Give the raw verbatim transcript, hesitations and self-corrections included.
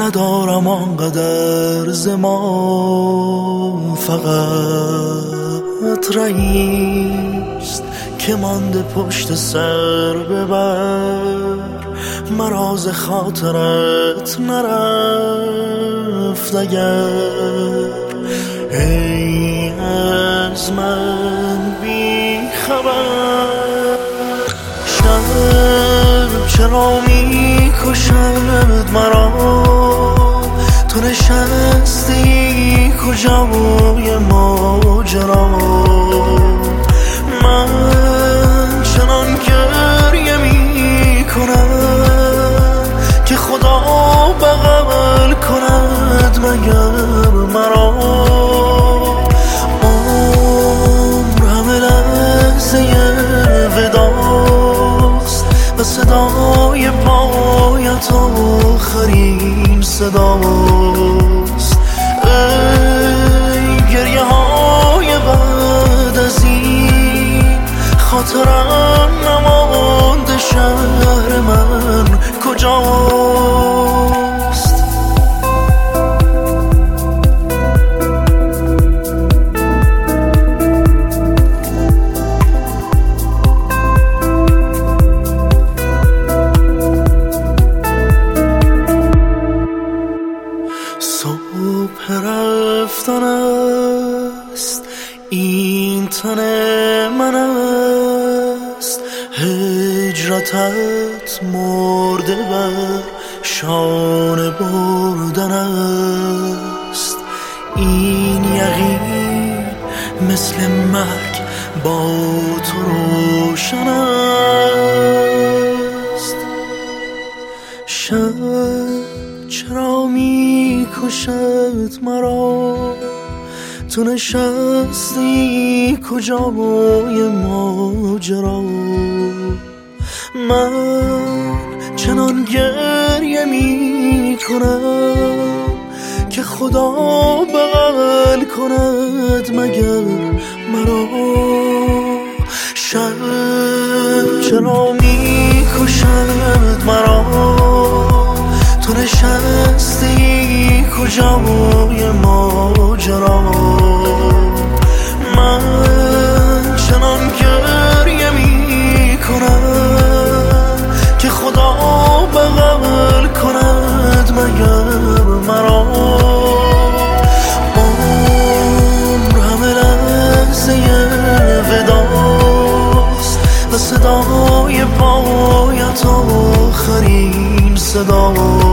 ندارم آنقدر ز ما، فقط رئیست که مانده پشت سر ببر. مراز خاطرت نرفت اگر ای از من بی خبر. شب چرا می کشد مرا، تو نشستی کجای ماجرا. من چنان گریه می کنم که خدا بغل کند مگر مرا. عمر همه لحظه وداست و صدای پایت آخرین صداست. ای گریه های بعد از این، خاطرم نمانده شهر من کجاست. صبح رفتن است، این تن من است. هجرتت مرده بر شانه بردن است. این یقین مثل مرگ با تو روشن است. شب چرا می کشد مرا، تو نشستی کجای ماجرا. من چنان گریه می کنم که خدا بغل کند مگر مرا. شب چرا می کشد مرا، تو نشستی کجای ماجرا. من چنان گریه می کنم که خدا بغل کند مگر مرا. عمر همه لحظه وداست و صدای پایت آخرین صدا.